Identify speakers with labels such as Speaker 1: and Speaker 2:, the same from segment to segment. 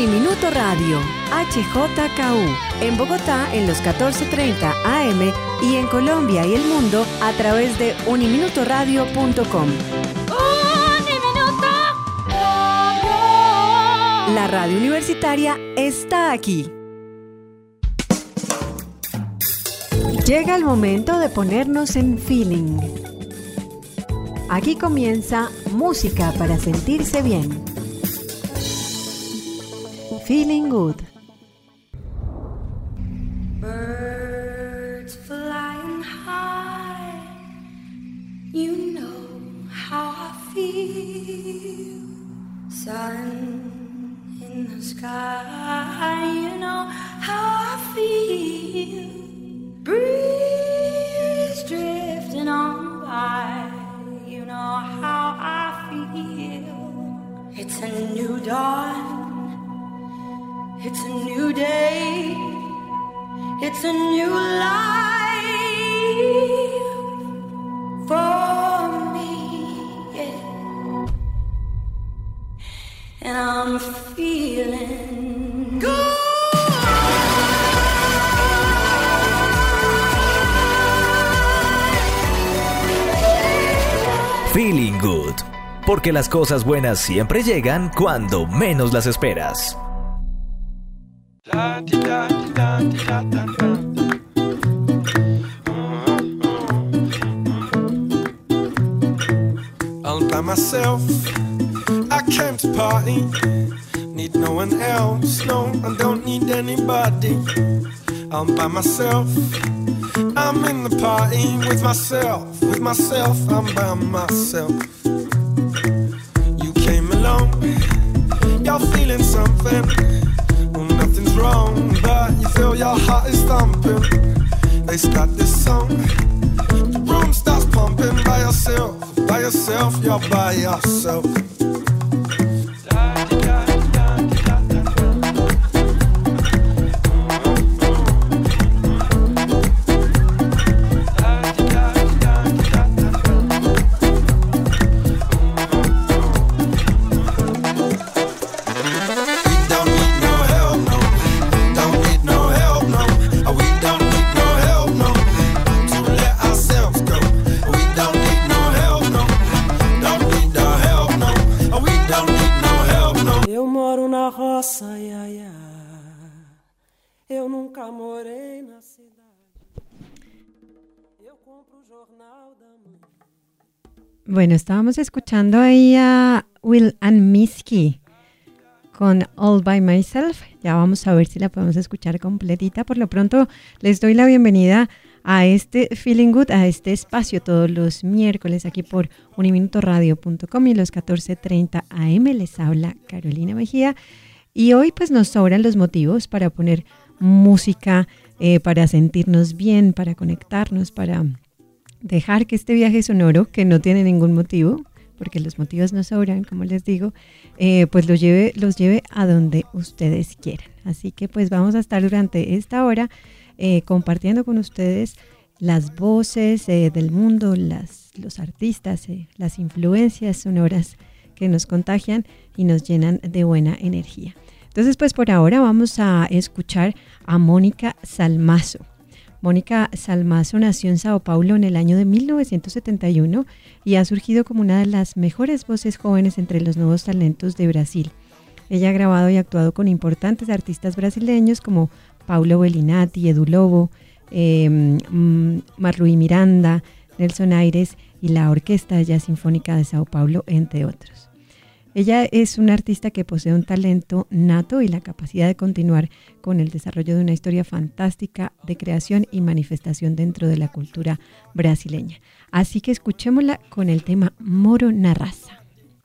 Speaker 1: Uniminuto Radio, HJKU, en Bogotá en los 14:30 AM y en Colombia y el mundo a través de uniminutoradio.com. La radio universitaria está aquí. Llega el momento de ponernos en feeling. Aquí comienza música para sentirse bien. Feeling Good.
Speaker 2: Birds flying high, you know how I feel. Sun in the sky, you know how I feel. Breeze drifting on by, you know how I feel. It's a new dawn. It's a new day, it's a new life for me, yeah. And I'm feeling good.
Speaker 3: Feeling Good, porque las cosas buenas siempre llegan cuando menos las esperas.
Speaker 4: All by myself, I came to party. Need no one else, no, I don't need anybody. All by myself, I'm in the party with myself, I'm by myself. You came along, you're feeling something. Nothing's wrong, but you feel your heart is thumping. They start this song, the room starts pumping. By yourself, you're by yourself.
Speaker 5: Eu nunca morei na cidade. Eu compro o jornal da manhã.
Speaker 1: Bueno, estábamos escuchando ahí a Will and Misky con All by Myself. Ya vamos a ver si la podemos escuchar completita. Por lo pronto les doy la bienvenida a este Feeling Good, a este espacio todos los miércoles aquí por uniminutoradio.com y los 14:30 AM. Les habla Carolina Mejía y hoy pues nos sobran los motivos para poner música, para sentirnos bien, para conectarnos, para dejar que este viaje sonoro, que no tiene ningún motivo, porque los motivos no sobran, como les digo, pues los lleve a donde ustedes quieran. Así que pues vamos a estar durante esta hora compartiendo con ustedes las voces del mundo, los artistas, las influencias sonoras que nos contagian y nos llenan de buena energía. Entonces, pues por ahora vamos a escuchar a Mónica Salmazo. Mónica Salmazo nació en Sao Paulo en el año de 1971 y ha surgido como una de las mejores voces jóvenes entre los nuevos talentos de Brasil. Ella ha grabado y actuado con importantes artistas brasileños como Paulo Bellinati, Edu Lobo, Marluí Miranda, Nelson Aires y la Orquesta de Jazz Sinfónica de Sao Paulo, entre otros. Ella es una artista que posee un talento nato y la capacidad de continuar con el desarrollo de una historia fantástica de creación y manifestación dentro de la cultura brasileña. Así que escuchémosla con el tema Moro na Raça.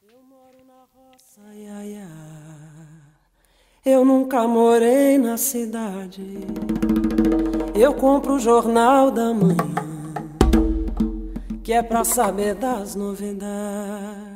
Speaker 5: Eu nunca morei na cidade. Eu compro o jornal da manhã, que é pra saber das novidades.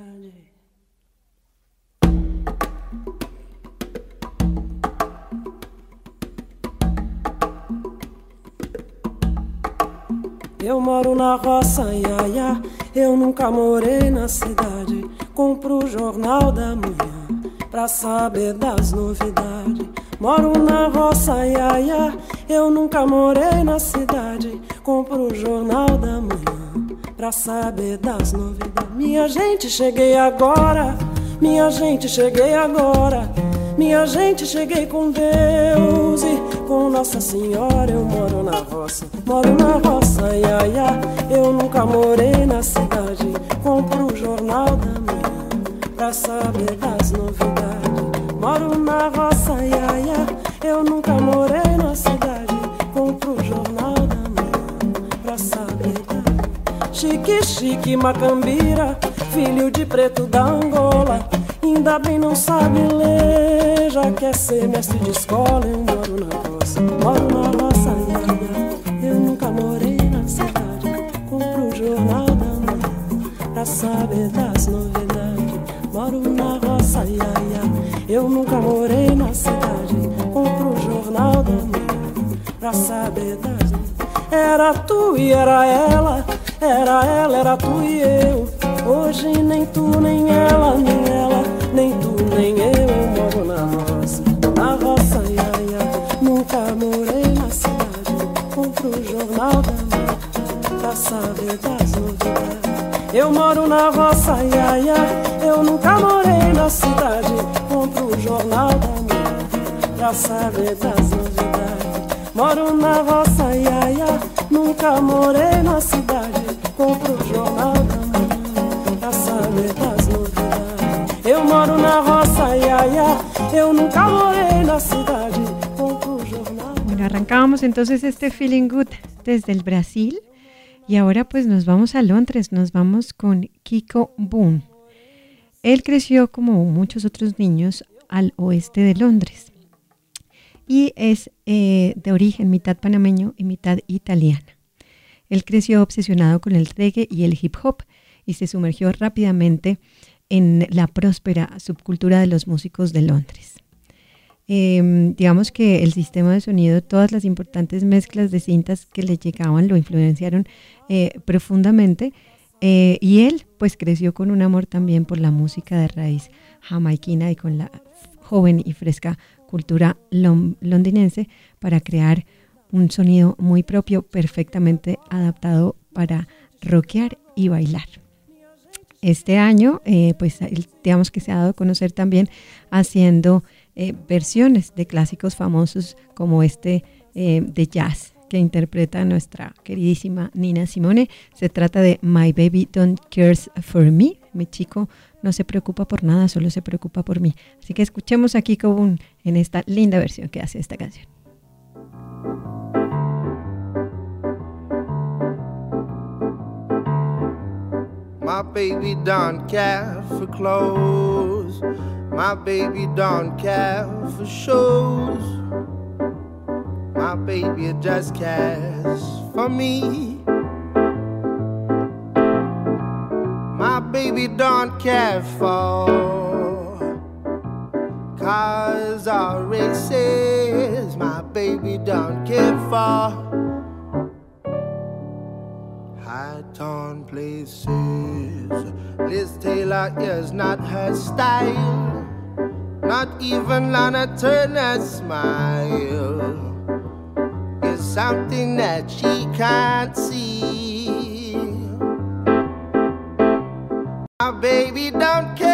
Speaker 5: Eu moro na roça, ia, ia. Eu nunca morei na cidade. Compro o jornal da manhã, pra saber das novidades. Moro na roça, iaia, eu nunca morei na cidade. Compro o jornal da manhã pra saber das novidades. Minha gente, cheguei agora, minha gente, cheguei agora. Minha gente, cheguei com Deus e com Nossa Senhora. Eu moro na roça, iaia, eu nunca morei na cidade. Compro o jornal da manhã pra saber das novidades. Moro na roça, iaia, eu nunca morei na cidade. Compro o jornal da manhã pra saber das... Chique, chique, macambira, filho de preto da Angola. Ainda bem não sabe ler, já quer ser mestre de escola. Eu moro na roça, iaia, eu nunca morei na cidade. Compro o jornal da manhã pra saber das novidades. Moro na roça, iaia, eu nunca morei na cidade. Compro o jornal da manhã pra saber das novidades. Era tu e era ela, era ela, era tu e eu. Hoje nem tu, nem ela, nem ela, nem tu, nem eu. Eu moro na roça, iaia, nunca morei na cidade. Compro o jornal da manhã pra saber das novidades. Eu moro na roça, iaia, eu nunca morei na cidade. Compro o jornal da manhã pra saber das novidades. Moro na roça, iaia, nunca morei na cidade. Compro o jornal da manhã pra saber das novidades. Eu moro na roça, iaia, eu nunca morei na cidade. Compro o jornal.
Speaker 1: Bueno, arrancábamos entonces este Feeling Good desde el Brasil. Y ahora pues nos vamos a Londres, nos vamos con Kiko Boone. Él creció como muchos otros niños al oeste de Londres y es de origen mitad panameño y mitad italiana. Él creció obsesionado con el reggae y el hip hop y se sumergió rápidamente en la próspera subcultura de los músicos de Londres. Digamos que el sistema de sonido, todas las importantes mezclas de cintas que le llegaban lo influenciaron profundamente y él pues creció con un amor también por la música de raíz jamaiquina y con la joven y fresca cultura londinense para crear un sonido muy propio, perfectamente adaptado para rockear y bailar. Este año, pues digamos que se ha dado a conocer también haciendo versiones de clásicos famosos como de jazz que interpreta nuestra queridísima Nina Simone. Se trata de My Baby Don't Cares For Me. Mi chico no se preocupa por nada, solo se preocupa por mí. Así que escuchemos a Kiko Boone en esta linda versión que hace esta canción.
Speaker 6: My baby don't care for clothes. My baby don't care for shows. My baby just cares for me. My baby don't care for cars or races. My baby don't care for high-tone places. Liz Taylor is not her style, not even Lana Turner's smile is something that she can't see. My baby don't care,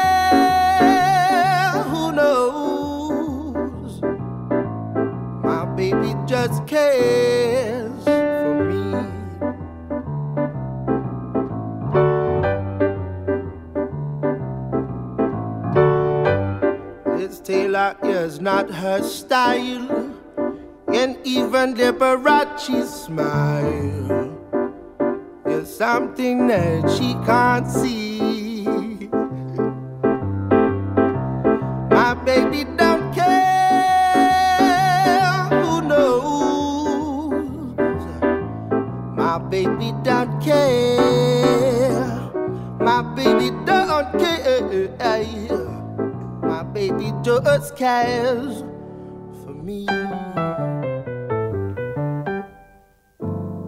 Speaker 6: who knows? My baby just cares for me. Liz Taylor is not her style, and even Liberace's smile is something that she can't see. My baby don't care, who knows? My baby don't care. My baby don't care. My baby just cares for me.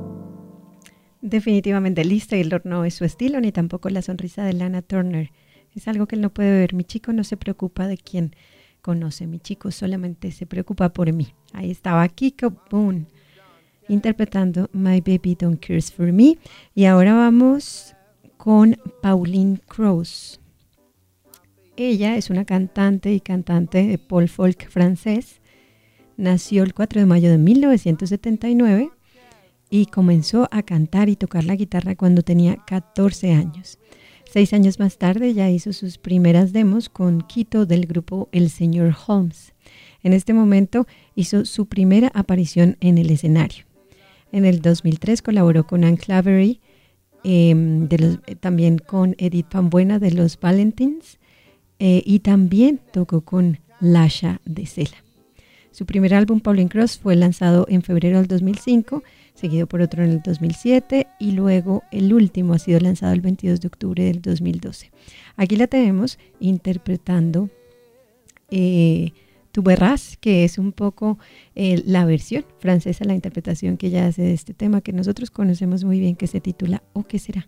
Speaker 1: Definitivamente Liz Taylor no es su estilo, ni tampoco la sonrisa de Lana Turner. Es algo que él no puede ver. Mi chico no se preocupa de quién conoce. Mi chico solamente se preocupa por mí. Ahí estaba Kiko Boone interpretando My Baby Don't Cares For Me. Y ahora vamos con Pauline Croze. Ella es una cantante y cantante de pop folk francés. Nació el 4 de mayo de 1979 y comenzó a cantar y tocar la guitarra cuando tenía 14 años. 6 años más tarde ya hizo sus primeras demos con Quito del grupo El Señor Holmes. En este momento hizo su primera aparición en el escenario. En el 2003 colaboró con Anne Claverie, también con Edith Pambuena de los Valentines, y también tocó con Lasha de Sela. Su primer álbum, Pauline Croze, fue lanzado en febrero del 2005, seguido por otro en el 2007 y luego el último ha sido lanzado el 22 de octubre del 2012. Aquí la tenemos interpretando Tu Verras, que es un poco la versión francesa, la interpretación que ella hace de este tema que nosotros conocemos muy bien, que se titula ¿O qué será?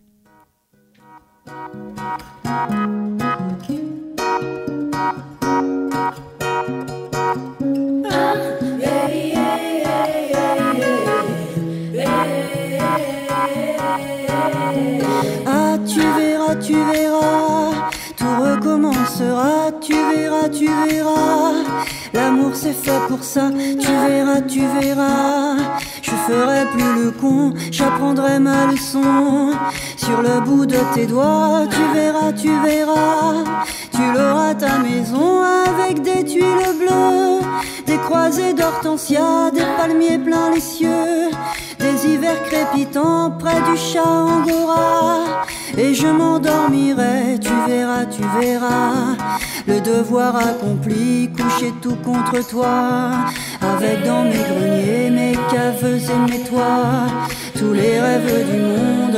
Speaker 7: Ah, tu verras, tout recommencera, tu verras, l'amour c'est fait pour ça, tu verras, je ferai plus le con, j'apprendrai ma leçon, sur le bout de tes doigts, tu verras, tu l'auras ta maison avec des tuiles bleues, des croisées d'hortensia, des palmiers plein les cieux, des hivers crépitants près du chat angora, et je m'endormirai, tu verras, le devoir accompli, couché tout contre toi, avec dans mes greniers, mes caves et mes toits, tous les rêves du monde.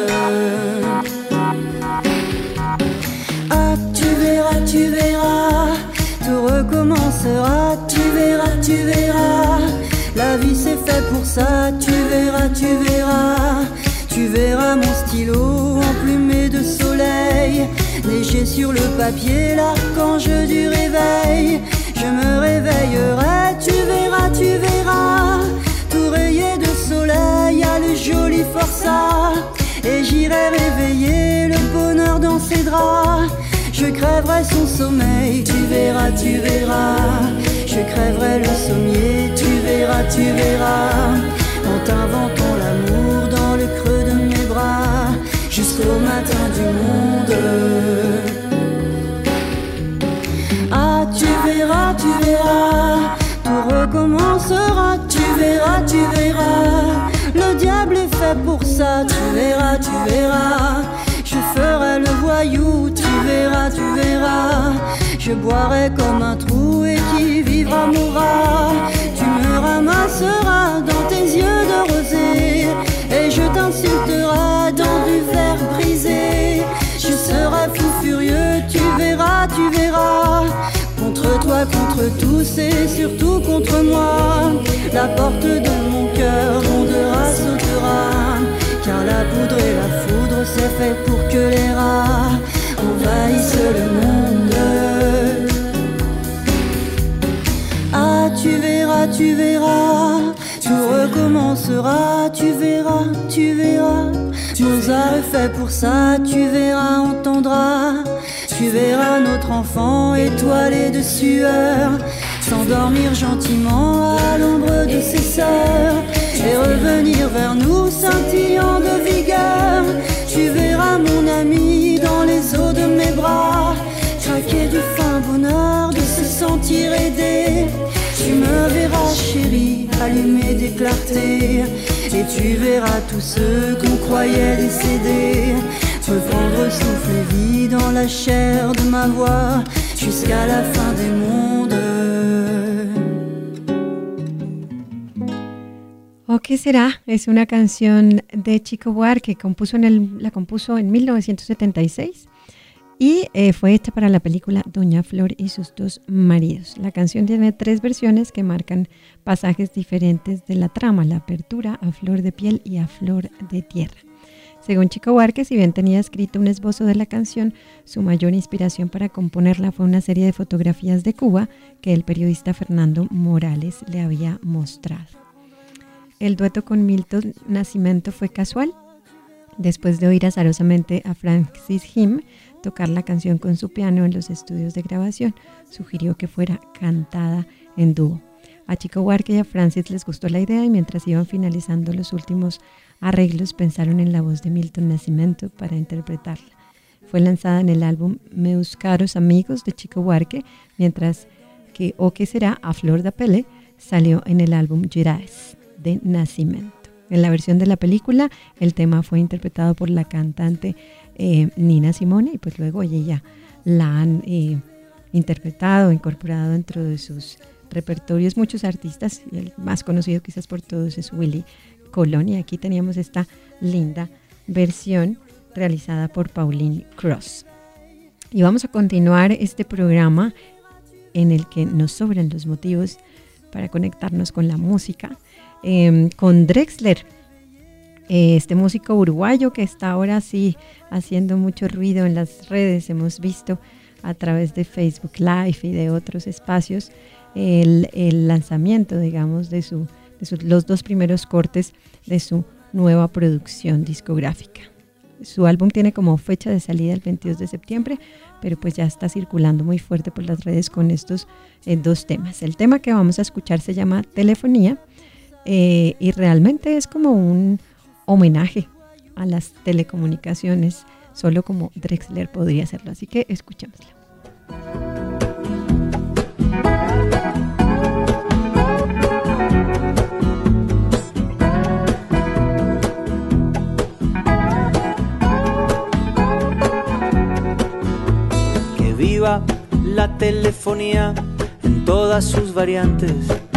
Speaker 7: Ah, tu verras, tout recommencera, tu verras, la vie c'est fait pour ça, tu verras mon stylo emplumé de soleil, léger sur le papier, l'archange du réveil, je me réveillerai, tu verras, tout rayé de soleil, à le joli forçat, et j'irai réveiller le bonheur dans ses draps, je crèverai son sommeil, tu verras, je crèverai le sommier, tu verras, en t'inventant l'amour dans le creux de mes bras, jusqu'au matin du monde. Ah, tu verras, tout recommencera, tu verras, le diable est fait pour ça, tu verras, je ferai le voyou, tu verras, je boirai comme un trou et qui vivra mourra, tu me ramasseras dans tes yeux de rosée, et je t'insulterai dans du verre brisé, je serai fou furieux, tu verras, contre toi, contre tous et surtout contre moi, la porte de mon cœur grondera, sautera, car la poudre et la foudre c'est fait pour que les rats envahissent le monde. Ah, tu verras, tout recommencera, tu verras, Mozart est fait pour ça, tu verras, entendras, tu verras notre enfant étoilé de sueur, s'endormir gentiment à l'ombre de ses sœurs, et revenir vers nous scintillant de vigueur, tu verras mon ami dans les eaux de mes bras, craquer du fin bonheur de se sentir aidé, tu me verras chérie, allumer des clartés, et tu verras tous ceux qu'on croyait décédés, reprendre souffle et vie dans la chair de ma voix, jusqu'à la fin des mondes.
Speaker 1: ¿O qué será? Es una canción de Chico Buarque que la compuso en 1976 y fue hecha para la película Doña Flor y sus dos maridos. La canción tiene 3 versiones que marcan pasajes diferentes de la trama, la apertura, A Flor de Piel y A Flor de Tierra. Según Chico Buarque, si bien tenía escrito un esbozo de la canción, su mayor inspiración para componerla fue una serie de fotografías de Cuba que el periodista Fernando Morales le había mostrado. El dueto con Milton Nascimento fue casual. Después de oír azarosamente a Francis Him tocar la canción con su piano en los estudios de grabación, sugirió que fuera cantada en dúo. A Chico Buarque y a Francis les gustó la idea y mientras iban finalizando los últimos arreglos pensaron en la voz de Milton Nascimento para interpretarla. Fue lanzada en el álbum Meus Caros Amigos de Chico Buarque, mientras que O Que Será a Flor da Pele salió en el álbum Girais de Nascimento. En la versión de la película, el tema fue interpretado por la cantante Nina Simone y pues luego ella la han interpretado, incorporado dentro de sus repertorios muchos artistas, y el más conocido quizás por todos es Willy Colón, y aquí teníamos esta linda versión realizada por Pauline Cross. Y vamos a continuar este programa en el que nos sobran los motivos para conectarnos con la música, con Drexler, este músico uruguayo que está ahora sí haciendo mucho ruido en las redes. Hemos visto a través de Facebook Live y de otros espacios el lanzamiento, digamos, de los dos primeros cortes de su nueva producción discográfica. Su álbum tiene como fecha de salida el 22 de septiembre, pero pues ya está circulando muy fuerte por las redes con estos dos temas. El tema que vamos a escuchar se llama Telefonía y realmente es como un homenaje a las telecomunicaciones, solo como Drexler podría hacerlo, así que escuchémosla.
Speaker 8: Que viva la telefonía en todas sus variantes.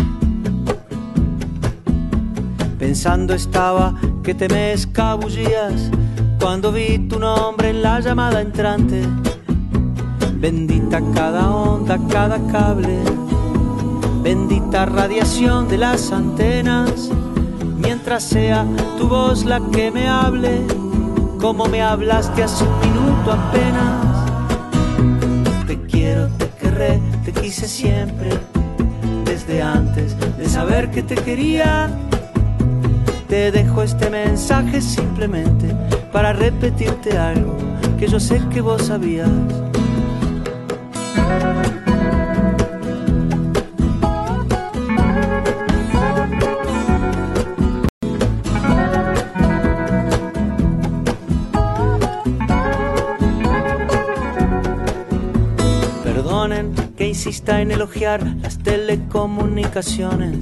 Speaker 8: Pensando estaba que te me escabullías cuando vi tu nombre en la llamada entrante. Bendita cada onda, cada cable, bendita radiación de las antenas. Mientras sea tu voz la que me hable, como me hablaste hace un minuto apenas. Te quiero, te querré, te quise siempre, desde antes de saber que te quería. Te dejo este mensaje simplemente para repetirte algo que yo sé que vos sabías. Perdonen que insista en elogiar las telecomunicaciones,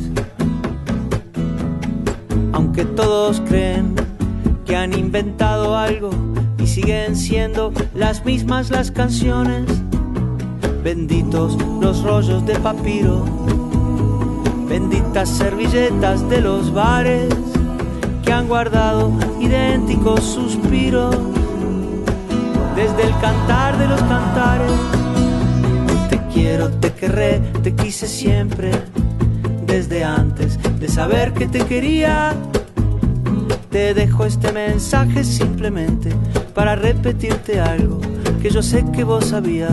Speaker 8: aunque todos creen que han inventado algo y siguen siendo las mismas las canciones. Benditos los rollos de papiro, benditas servilletas de los bares que han guardado idénticos suspiros desde el cantar de los cantares. Te quiero, te querré, te quise siempre, desde antes de saber que te quería. Te dejo este mensaje simplemente para repetirte algo que yo sé que vos sabías.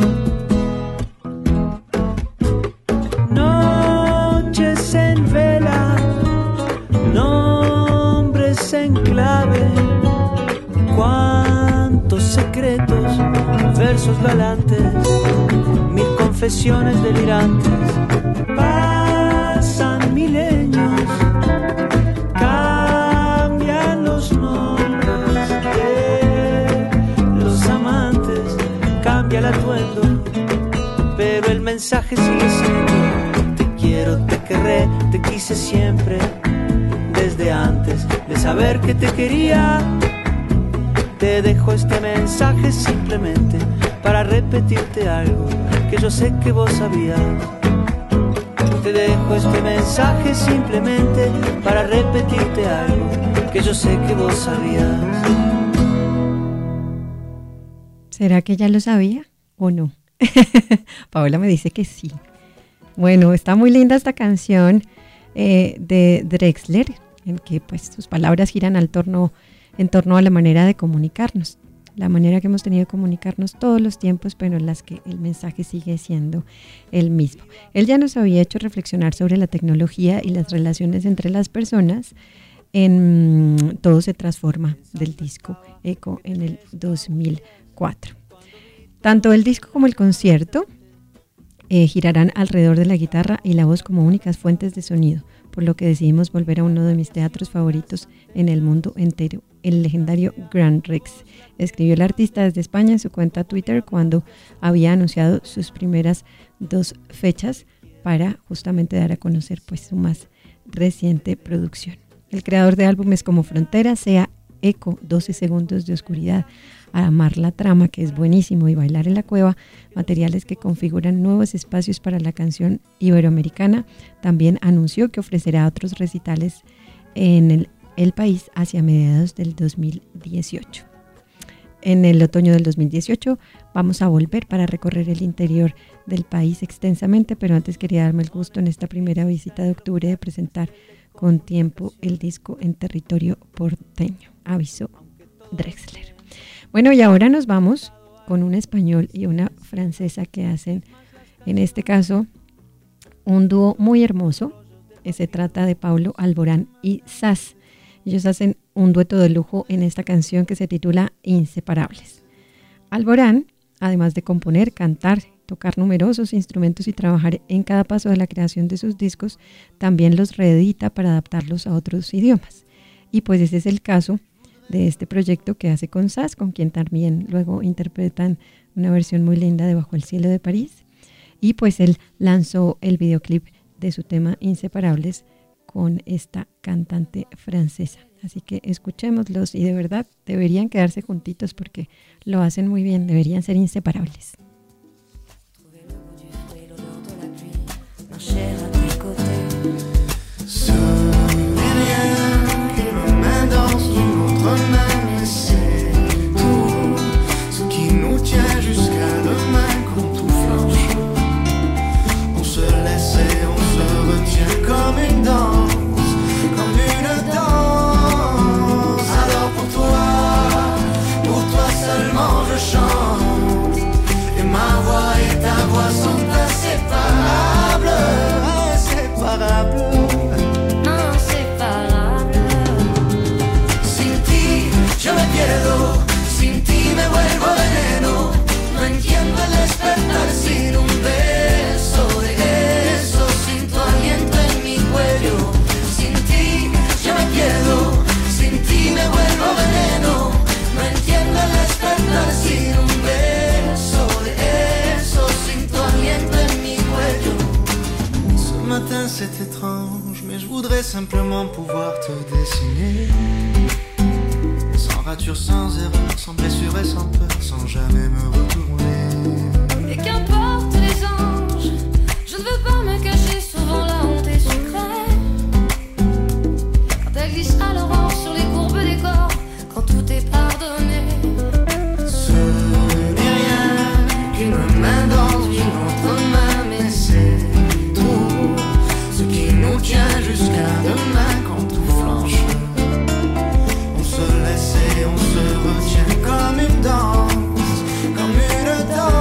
Speaker 8: Noches en vela, nombres en clave, cuántos secretos, versos galantes, mil confesiones delirantes. Pasan milenios, cambian los nombres de los amantes, cambia el atuendo, pero el mensaje sigue siendo: te quiero, te querré, te quise siempre, desde antes de saber que te quería. Te dejo este mensaje simplemente para repetirte algo que yo sé que vos sabías. Te dejo este mensaje simplemente para repetirte algo que yo sé que vos sabías.
Speaker 1: ¿Será que ya lo sabía o no? Paola me dice que sí. Bueno, está muy linda esta canción de Drexler, en que pues sus palabras giran en torno a la manera de comunicarnos, la manera que hemos tenido de comunicarnos todos los tiempos, pero en las que el mensaje sigue siendo el mismo. Él ya nos había hecho reflexionar sobre la tecnología y las relaciones entre las personas en Todo se transforma, del disco Echo en el 2004. Tanto el disco como el concierto girarán alrededor de la guitarra y la voz como únicas fuentes de sonido, por lo que decidimos volver a uno de mis teatros favoritos en el mundo entero, el legendario Grand Rex, escribió el artista desde España en su cuenta Twitter cuando había anunciado sus primeras 2 fechas para justamente dar a conocer pues su más reciente producción. El creador de álbumes como Frontera, Sea, Eco, 12 segundos de oscuridad, Amar la trama, que es buenísimo, y Bailar en la cueva, materiales que configuran nuevos espacios para la canción iberoamericana, también anunció que ofrecerá otros recitales en el país hacia mediados del 2018. En el otoño del 2018 vamos a volver para recorrer el interior del país extensamente, pero antes quería darme el gusto en esta primera visita de octubre de presentar con tiempo el disco en territorio porteño, avisó Drexler. Bueno, y ahora nos vamos con un español y una francesa que hacen, en este caso, un dúo muy hermoso. Se trata de Pablo Alborán y Zaz. Ellos hacen un dueto de lujo en esta canción que se titula Inseparables. Alborán, además de componer, cantar, tocar numerosos instrumentos y trabajar en cada paso de la creación de sus discos, también los reedita para adaptarlos a otros idiomas. Y pues ese es el caso de este proyecto que hace con Zaz, con quien también luego interpretan una versión muy linda de Bajo el cielo de París. Y pues él lanzó el videoclip de su tema Inseparables con esta cantante francesa. Así que escuchémoslos y de verdad deberían quedarse juntitos porque lo hacen muy bien, deberían ser inseparables.
Speaker 2: Sin un beso de eso, sin tu aliento en mi cuello, sin ti yo me pierdo, sin ti me vuelvo veneno, no entiendo el despertar sin un beso de eso, sin tu aliento en mi cuello.
Speaker 9: Ce matin c'est étrange, mais je voudrais simplement pouvoir te dessiner, sans rature, sans erreur, sans blessure et sans peur, sans jamais me retourner.
Speaker 2: Et qu'importe les anges, je ne veux pas me cacher, souvent la honte est sucrée. Quand elle glisse à l'aurore sur les courbes des corps, quand tout est pardonné.
Speaker 9: Ce n'est rien qu'une main dans une autre main, mais c'est tout ce qui nous tient jusqu'à demain quand tout flanche. On se laisse et on se retient comme une danse, comme une danse.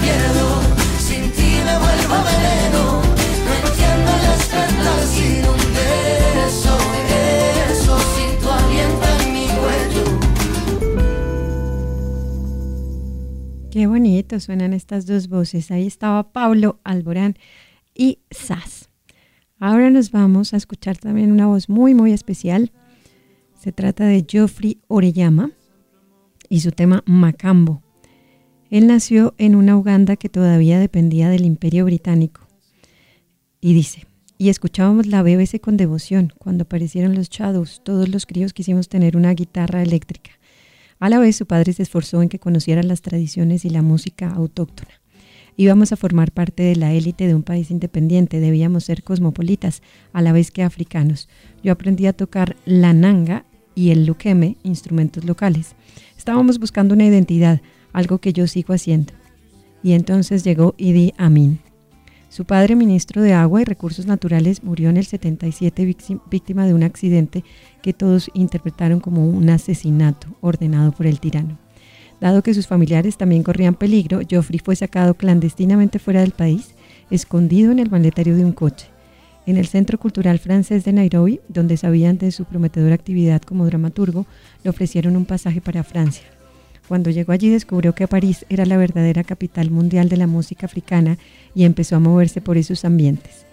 Speaker 2: pierdo, sin ti me vuelvo veneno. No entiendo el despertar sin un beso, sin tu aliento en mi cuello.
Speaker 1: Qué bonito suenan estas dos voces. Ahí estaba Pablo Alborán y Sass. Ahora nos vamos a escuchar también una voz muy, muy especial. Se trata de Geoffrey Orellama y su tema Macambo. Él nació en una Uganda que todavía dependía del Imperio Británico. Y dice, y escuchábamos la BBC con devoción. Cuando aparecieron los Shadows, todos los críos quisimos tener una guitarra eléctrica. A la vez su padre se esforzó en que conociera las tradiciones y la música autóctona. Íbamos a formar parte de la élite de un país independiente, debíamos ser cosmopolitas, a la vez que africanos. Yo aprendí a tocar la nanga y el lukeme, instrumentos locales. Estábamos buscando una identidad, algo que yo sigo haciendo. Y entonces llegó Idi Amin. Su padre, ministro de Agua y Recursos Naturales, murió en el 77 víctima de un accidente que todos interpretaron como un asesinato ordenado por el tirano. Dado que sus familiares también corrían peligro, Geoffrey fue sacado clandestinamente fuera del país, escondido en el maletero de un coche. En el Centro Cultural Francés de Nairobi, donde sabían de su prometedora actividad como dramaturgo, le ofrecieron un pasaje para Francia. Cuando llegó allí descubrió que París era la verdadera capital mundial de la música africana y empezó a moverse por esos ambientes.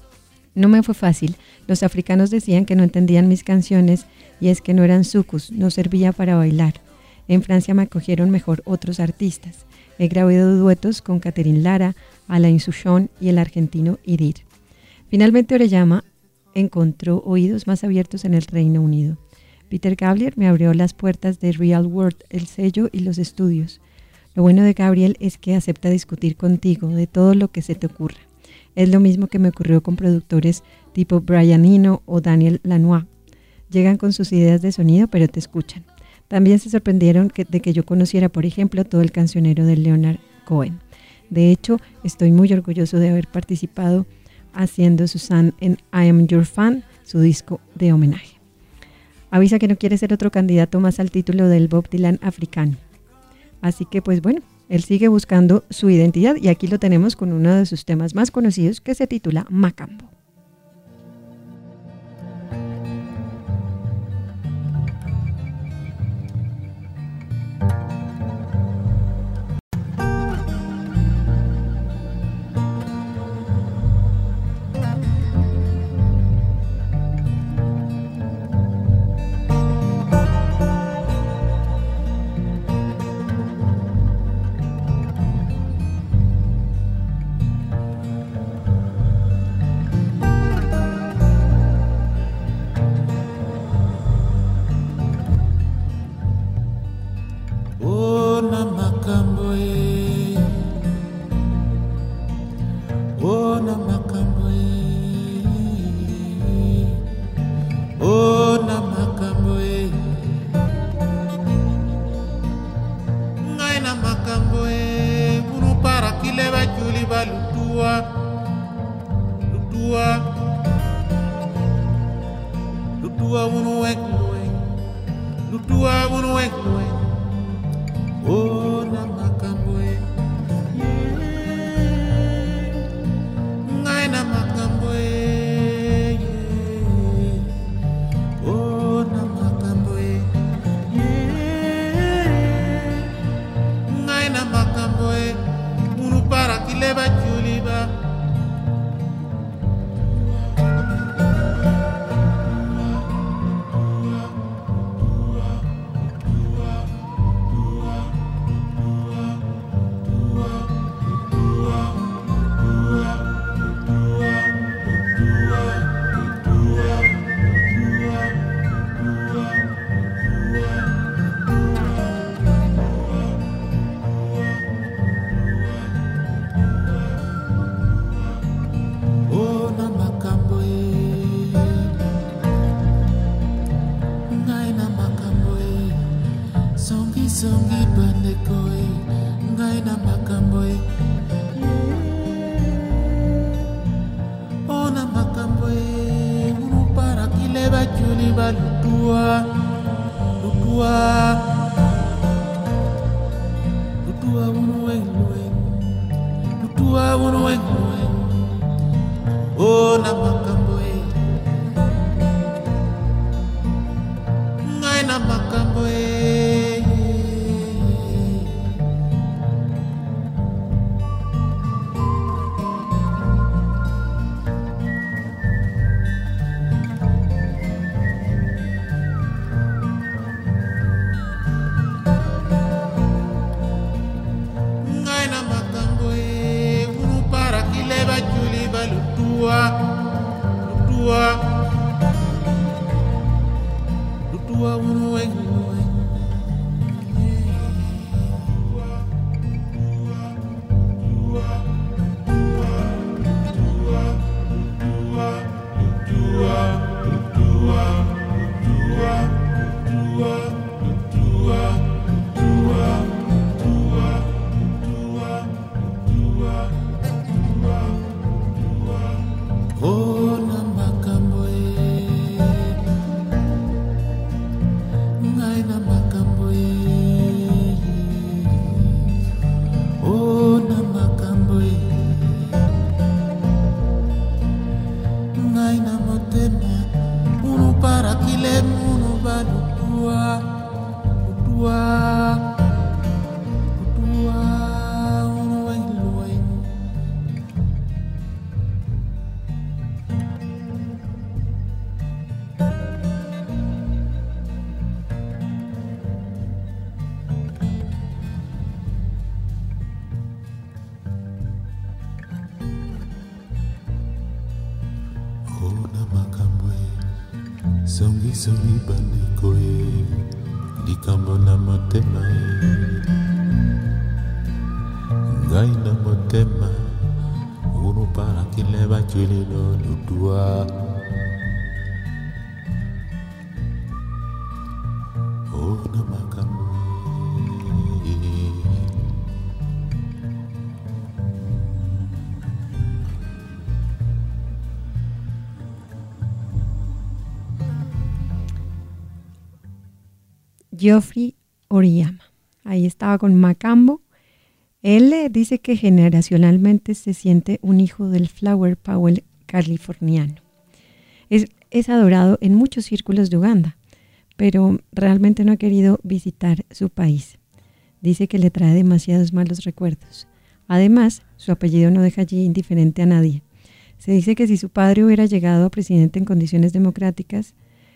Speaker 1: No me fue fácil, los africanos decían que no entendían mis canciones y es que no eran sucus, no servía para bailar. En Francia me acogieron mejor otros artistas. He grabado duetos con Catherine Lara, Alain Souchon y el argentino Idir. Finalmente Orellama encontró oídos más abiertos en el Reino Unido. Peter Gabriel me abrió las puertas de Real World, el sello y los estudios. Lo bueno de Gabriel es que acepta discutir contigo de todo lo que se te ocurra. Es lo mismo que me ocurrió con productores tipo Brian Eno o Daniel Lanois. Llegan con sus ideas de sonido, pero te escuchan. También se sorprendieron de que yo conociera, por ejemplo, todo el cancionero de Leonard Cohen. De hecho, estoy muy orgulloso de haber participado haciendo Susan en I Am Your Fan, su disco de homenaje. Avisa que no quiere ser otro candidato más al título del Bob Dylan africano. Así que pues bueno, él sigue buscando su identidad y aquí lo tenemos con uno de sus temas más conocidos que se titula Macambo.
Speaker 10: Utua uno en oh na makamboe ngai na makamboe Lutua uno en songi bandikoe likambo na motema ngai na motema unu para kileba chulilo lutua ona makambo
Speaker 1: Geoffrey Oriyama. Ahí estaba con Macambo. Él dice que generacionalmente se siente un hijo del flower power californiano. Es adorado en muchos círculos de Uganda, pero realmente no ha querido visitar su país. Dice que le trae demasiados malos recuerdos. Además, su apellido no deja allí indiferente a nadie. Se dice que si su padre hubiera llegado a presidente en condiciones democráticas,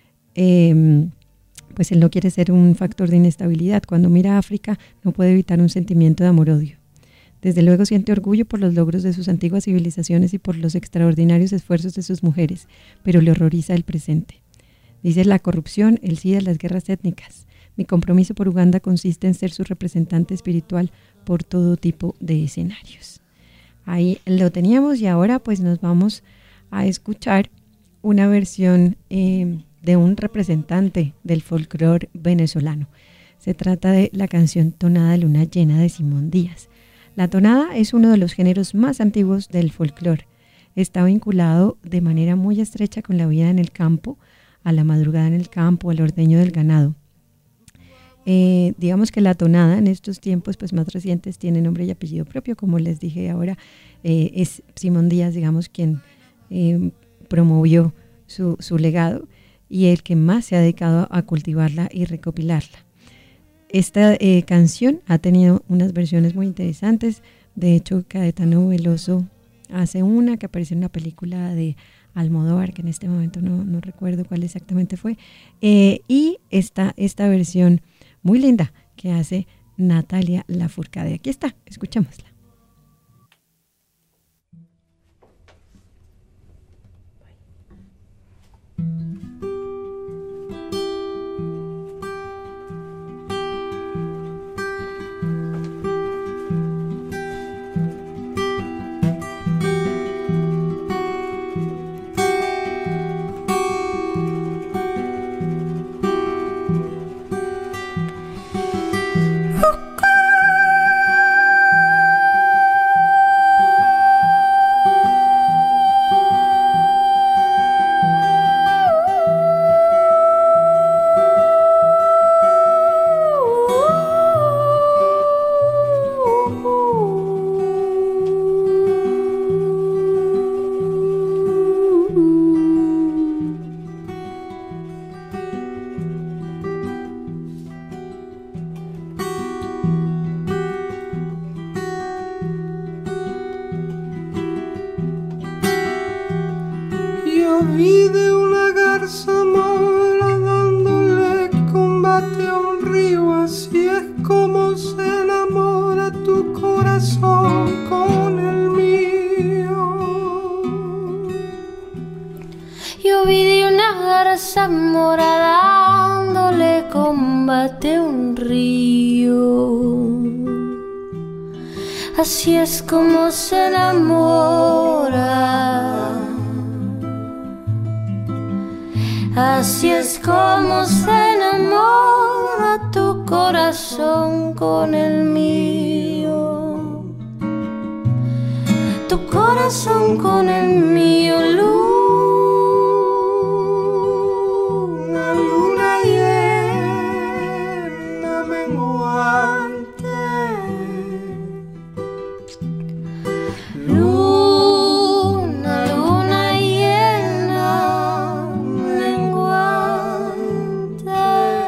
Speaker 1: pues él no quiere ser un factor de inestabilidad. Cuando mira a África no puede evitar un sentimiento de amor-odio. Desde luego siente orgullo por los logros de sus antiguas civilizaciones y por los extraordinarios esfuerzos de sus mujeres, pero le horroriza el presente. Dice: la corrupción, el SIDA, las guerras étnicas. Mi compromiso por Uganda consiste en ser su representante espiritual por todo tipo de escenarios. Ahí lo teníamos y ahora pues nos vamos a escuchar una versión de un representante del folclore venezolano. Se trata de la canción Tonada Luna Llena de Simón Díaz. La tonada es uno de los géneros más antiguos del folclore. Está vinculado de manera muy estrecha con la vida en el campo, a la madrugada en el campo, al ordeño del ganado. Digamos que la tonada en estos tiempos pues más recientes tiene nombre y apellido propio, como les dije ahora, es Simón Díaz, digamos, quien promovió su legado y el que más se ha dedicado a cultivarla y recopilarla. Esta canción ha tenido unas versiones muy interesantes. De hecho, Caetano Veloso hace una que apareció en una película de Almodóvar, que en este momento no recuerdo cuál exactamente fue, y esta versión muy linda que hace Natalia Lafourcade. Aquí está, escuchémosla.
Speaker 4: vi de una garza mora dándole combate a un río. Así es como se enamora tu corazón con el mío.
Speaker 11: Yo vi de una garza mora dándole combate a un río. Así es como se enamora. Así es como se enamora tu corazón con el mío. Tu corazón con el mío. Luna, luna llena menguante. Luna, luna llena menguante.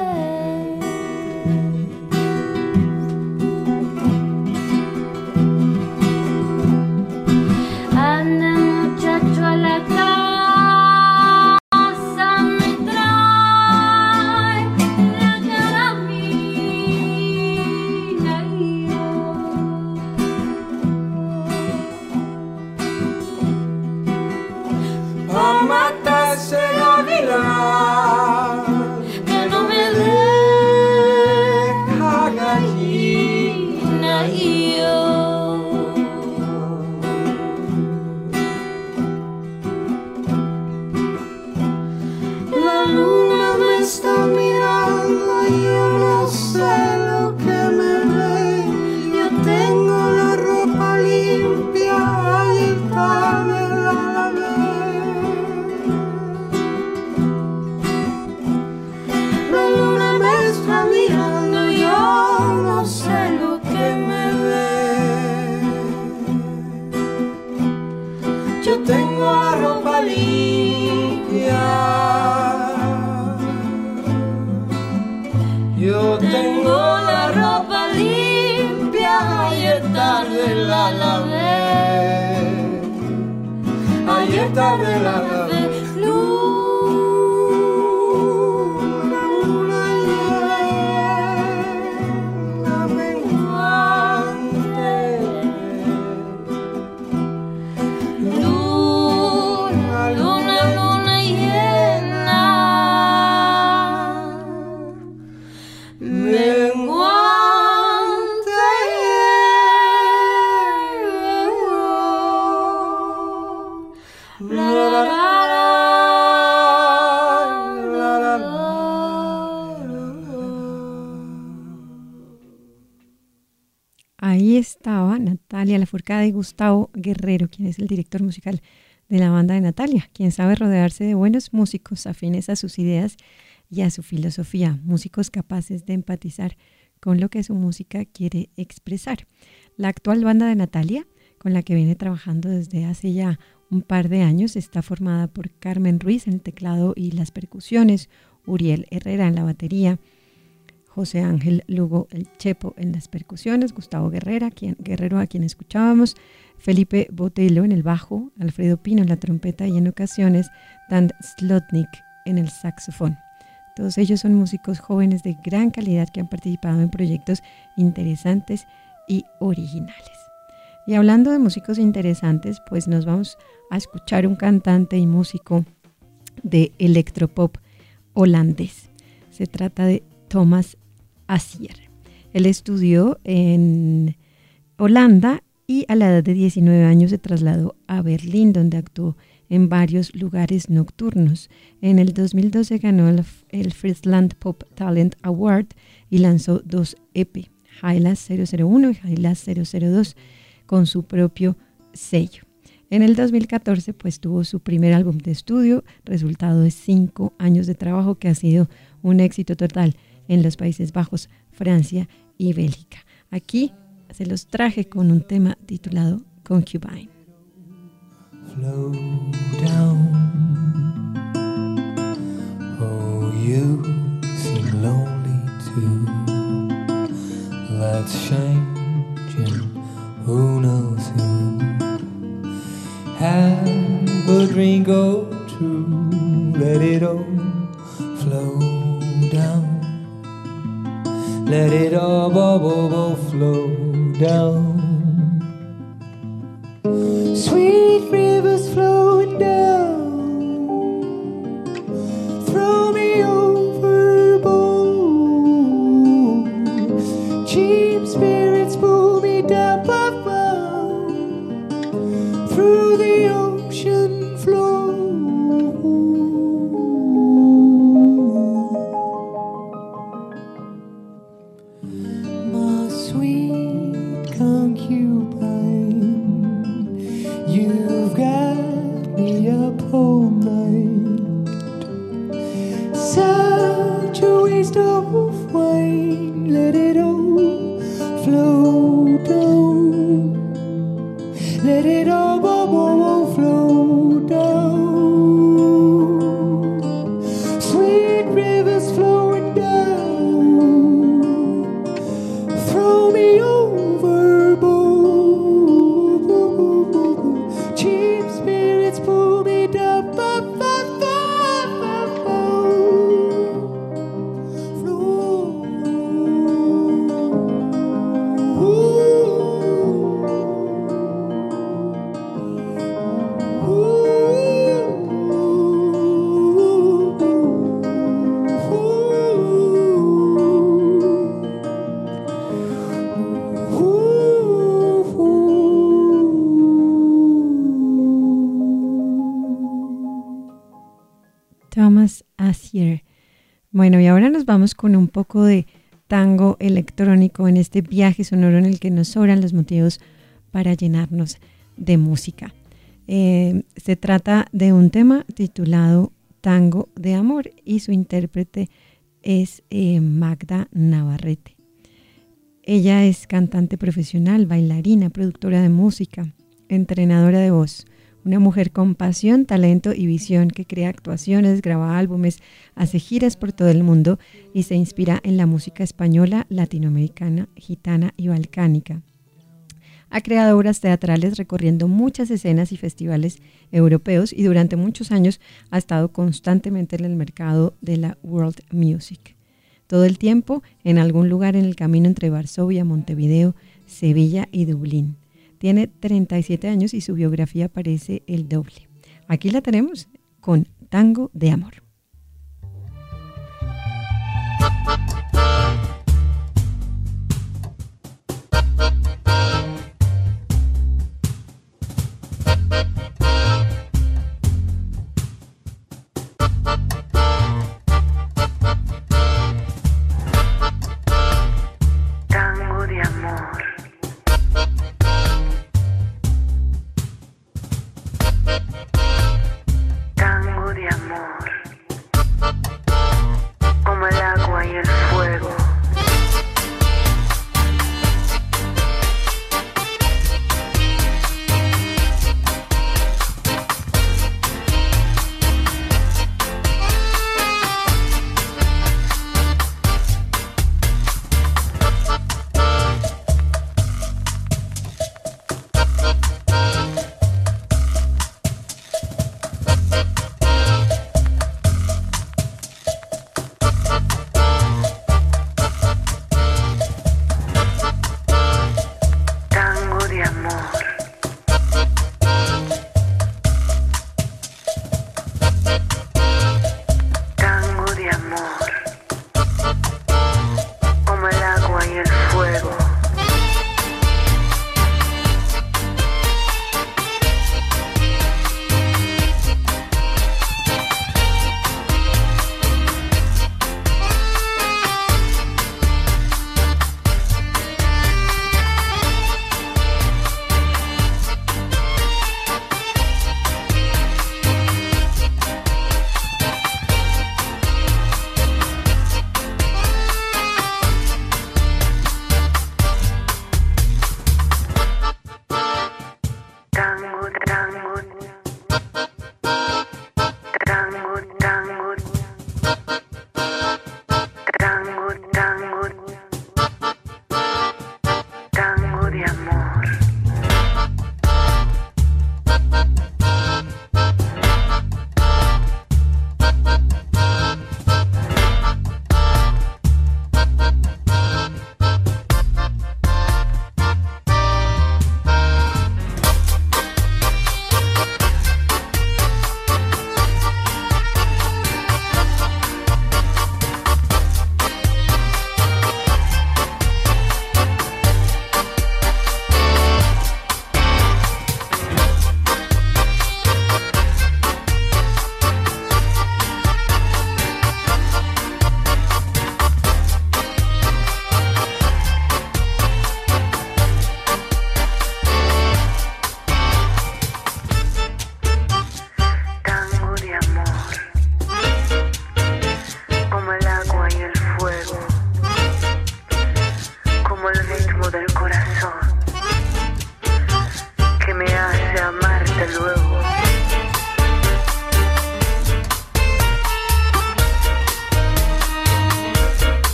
Speaker 11: Anda muchacho a la casa, me trae la carabina y yo.
Speaker 4: Pa' matarse gavilán
Speaker 11: Que no me
Speaker 4: deja gallina.
Speaker 11: deja y yo.
Speaker 4: La luna me está mirando y yo no sé lo que me ve. Yo tengo la ropa limpia, ahí está de la lavé. La luna me está mirando y yo no sé lo que me ve. Yo tengo la ropa limpia. Yo tengo la ropa limpia, ayer tarde la lavé. Ayer tarde la lavé. Luna, luna llena menguante.
Speaker 11: Luna, luna, luna llena
Speaker 4: menguante. La, la, la, la, la, la.
Speaker 1: Ahí estaba Natalia Lafourcade y Gustavo Guerrero, quien es el director musical de la banda de Natalia, quien sabe rodearse de buenos músicos afines a sus ideas y a su filosofía, músicos capaces de empatizar con lo que su música quiere expresar. La actual banda de Natalia, con la que viene trabajando desde hace ya un par de años, está formada por Carmen Ruiz en el teclado y las percusiones, Uriel Herrera en la batería, José Ángel Lugo el Chepo en las percusiones, Gustavo Guerrero, a quien escuchábamos, Felipe Botello en el bajo, Alfredo Pino en la trompeta y en ocasiones Dan Slotnick en el saxofón. Todos ellos son músicos jóvenes de gran calidad que han participado en proyectos interesantes y originales. Y hablando de músicos interesantes, pues nos vamos a escuchar un cantante y músico de electropop holandés. Se trata de Thomas Azier. Él estudió en Holanda y a la edad de 19 años se trasladó a Berlín, donde actuó en varios lugares nocturnos. En el 2012 ganó el Friesland Pop Talent Award y lanzó 2 EP, Highlights 001 y Highlights 002, con su propio sello. En el 2014 pues tuvo su primer álbum de estudio, resultado de 5 años de trabajo que ha sido un éxito total en los Países Bajos, Francia y Bélgica. Aquí se los traje con un tema titulado Concubine.
Speaker 12: Flow down. Oh, you seem lonely too. Let's change and who knows who. Have a drink or two. true. Let it all flow down. Let it all flow down. Sweet rivers flowing down, throw me overboard. Cheap spirits pull me down, through the ocean floor. My sweet concubine, you've got me up all night. Such a waste of wine. Let it all flow down. Let it all flow down. Sweet rivers flowing down, throw me overboard. Cheap spirits pull me down.
Speaker 1: Thomas Azier. Bueno, y ahora nos vamos con un poco de tango electrónico en este viaje sonoro en el que nos sobran los motivos para llenarnos de música. Se trata de un tema titulado Tango de Amor y su intérprete es Magda Navarrete. Ella es cantante profesional, bailarina, productora de música, entrenadora de voz. Una mujer con pasión, talento y visión que crea actuaciones, graba álbumes, hace giras por todo el mundo y se inspira en la música española, latinoamericana, gitana y balcánica. Ha creado obras teatrales recorriendo muchas escenas y festivales europeos y durante muchos años ha estado constantemente en el mercado de la world music. Todo el tiempo en algún lugar en el camino entre Varsovia, Montevideo, Sevilla y Dublín. Tiene 37 años y su biografía parece el doble. Aquí la tenemos con Tango de Amor.
Speaker 13: Tango de amor.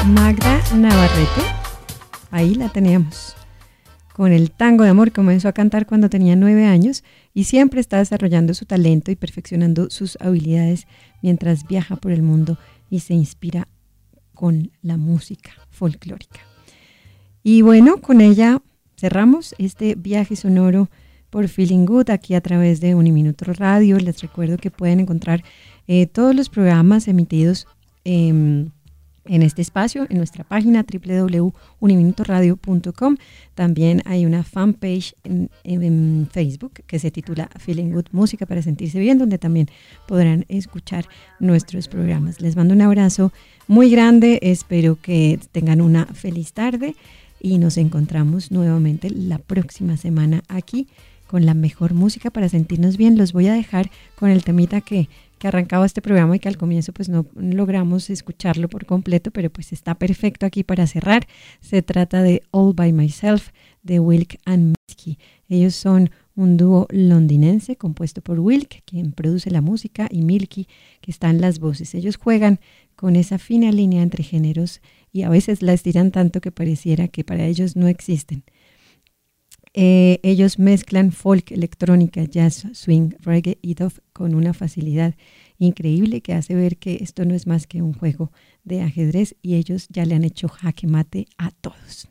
Speaker 1: Magda Navarrete, ahí la teníamos. Con el tango de amor comenzó a cantar cuando tenía 9 años y siempre está desarrollando su talento y perfeccionando sus habilidades mientras viaja por el mundo y se inspira con la música folclórica. Y bueno, con ella cerramos este viaje sonoro por Feeling Good aquí a través de Uniminuto Radio. Les recuerdo que pueden encontrar todos los programas emitidos en este espacio en nuestra página www.uniminutoradio.com. También hay una fanpage en Facebook que se titula Feeling Good Música para sentirse bien, donde también podrán escuchar nuestros programas. Les mando un abrazo muy grande, espero que tengan una feliz tarde y nos encontramos nuevamente la próxima semana aquí con la mejor música para sentirnos bien. Los voy a dejar con el temita que arrancaba este programa y que al comienzo pues no logramos escucharlo por completo, pero pues está perfecto aquí para cerrar. Se trata de All By Myself de Wilk and Misky. Ellos son un dúo londinense compuesto por Wilk, quien produce la música, y Milky, que está en las voces. Ellos juegan con esa fina línea entre géneros y a veces la estiran tanto que pareciera que para ellos no existen. Ellos mezclan folk, electrónica, jazz, swing, reggae y dub con una facilidad increíble que hace ver que esto no es más que un juego de ajedrez y ellos ya le han hecho jaque mate a todos.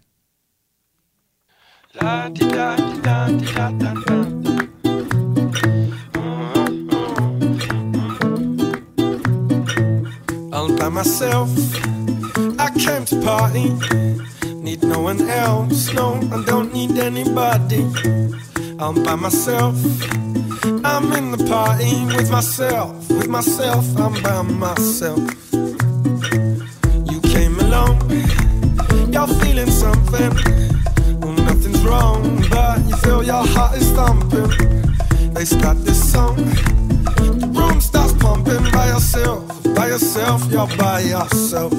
Speaker 4: All by myself, I came to party. Need no one else, no, I don't need anybody. I'm by myself, I'm in the party with myself, I'm by myself. You came along, you're feeling something. Well, nothing's wrong, but you feel your heart is thumping. They start this song, the room starts pumping. By yourself, you're by yourself.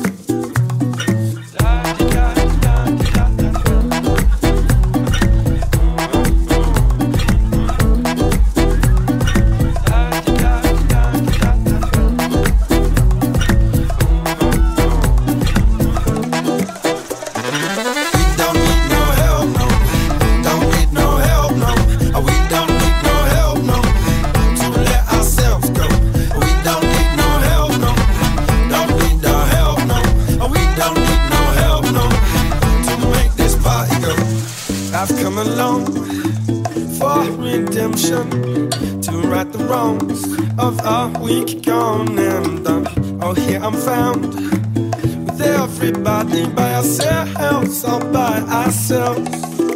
Speaker 4: Along for redemption, to right the wrongs of a week gone and done. Oh, here I'm found with everybody by ourselves, all by ourselves.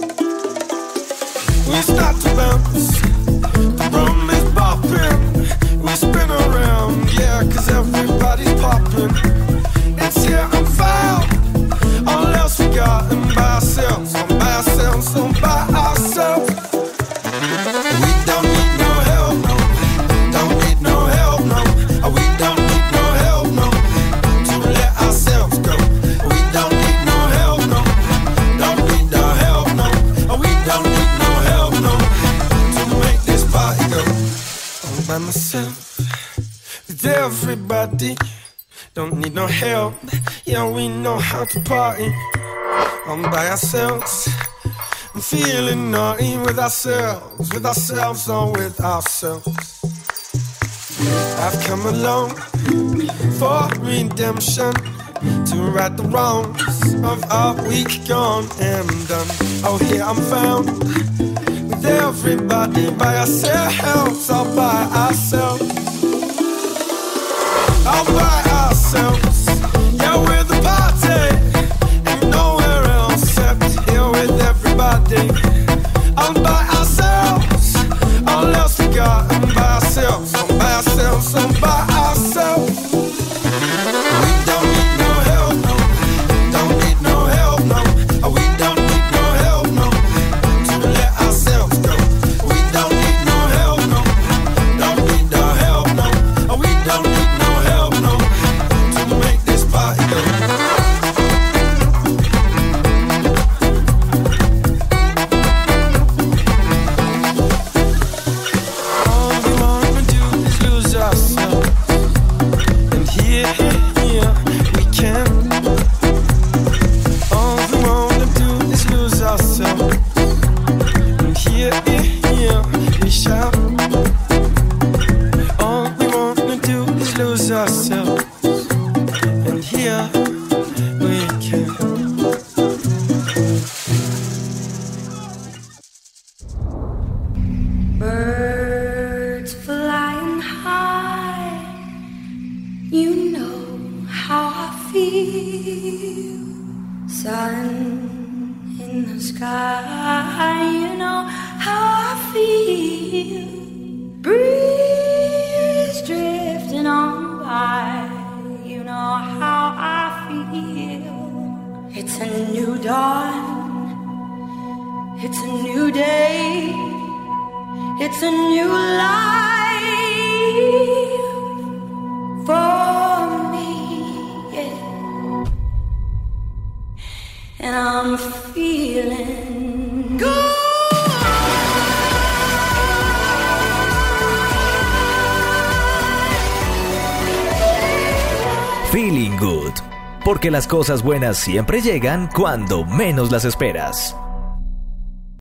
Speaker 4: We start to bounce, the room is popping, we spin around, yeah, cause everybody's popping. It's here I'm found, all else forgotten by ourselves, all by ourselves, all by ourselves. We don't need no help, no, don't need no help, no. We don't need no help, no, to let ourselves go. We don't need no help, no, don't need the help, no. We don't need no help, no, to make this party go. All by myself, with everybody. Don't need no help, yeah, we know how to party. All by ourselves, I'm feeling naughty with ourselves, all with ourselves. I've come along for redemption, to right the wrongs of our week gone and done. Oh, here I'm found with everybody by ourselves, all by ourselves. All by ourselves, yeah, we're the party. Ain't nowhere else except here with everybody. All by ourselves, all else forgotten by ourselves, all by ourselves, all by ourselves. We don't need no help, no, don't need no help, no. We don't need no help, no, to let ourselves go. We don't need no help, no, don't need the help, no. We don't need no help, no, to make this party go. All we wanna do is lose ourselves, and here we can. lose ourselves, and here we can.
Speaker 11: Birds flying high, you know how I feel. Sun in the sky, you know how I feel. Breeze drifting on by, you know how I feel. It's a new dawn, it's a new day, it's a new life for me, yeah. And I'm feeling good.
Speaker 3: Feeling Good, porque las cosas buenas siempre llegan cuando menos las esperas.